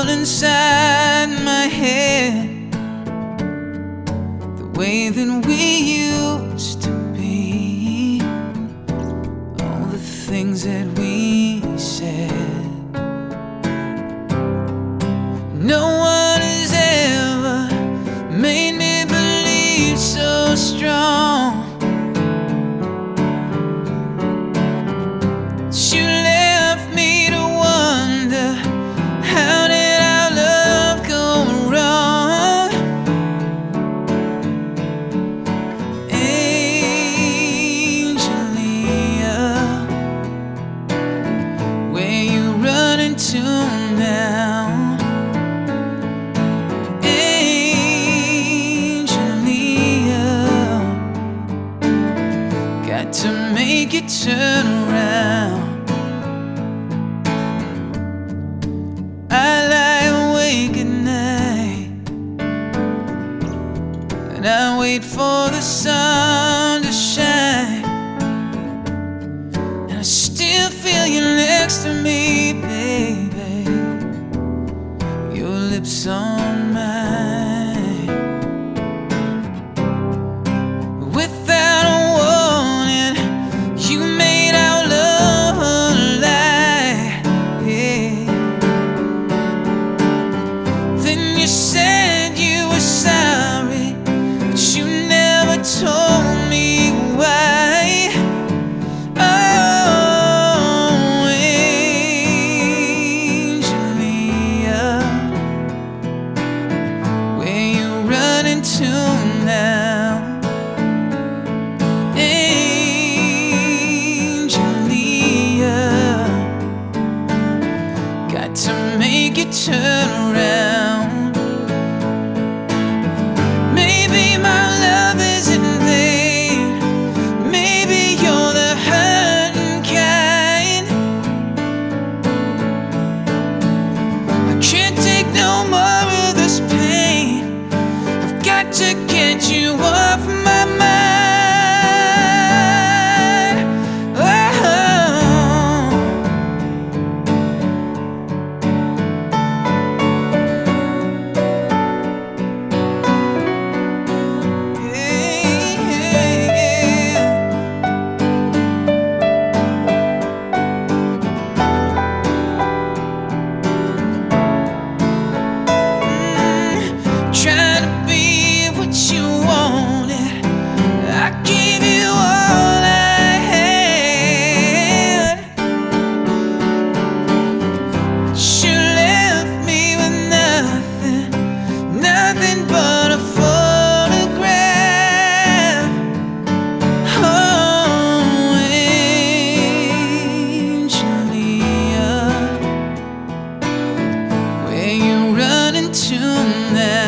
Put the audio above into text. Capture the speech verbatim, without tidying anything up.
all inside my head, the way that we used to be, all the things that we said. No one has ever made me believe so strong. You left me to wonder, how did our love go wrong? Angelia, where you running to now? Angelia, got to make it turn around. I lie awake at night and I wait for the sun to shine, and I still feel you next to me, baby, your lips on mine. Without a warning, you made our love a lie, yeah. You said you were sorry, but you never told me why. Oh, Angelia, where you running to now? Angelia, got to make it turn around. To get you off my mind. Oh, yeah, yeah, yeah. Mm, trying to be you wanted, I gave you all I had. You left me with nothing, nothing but a photograph. Oh, Angelia, where you running to now?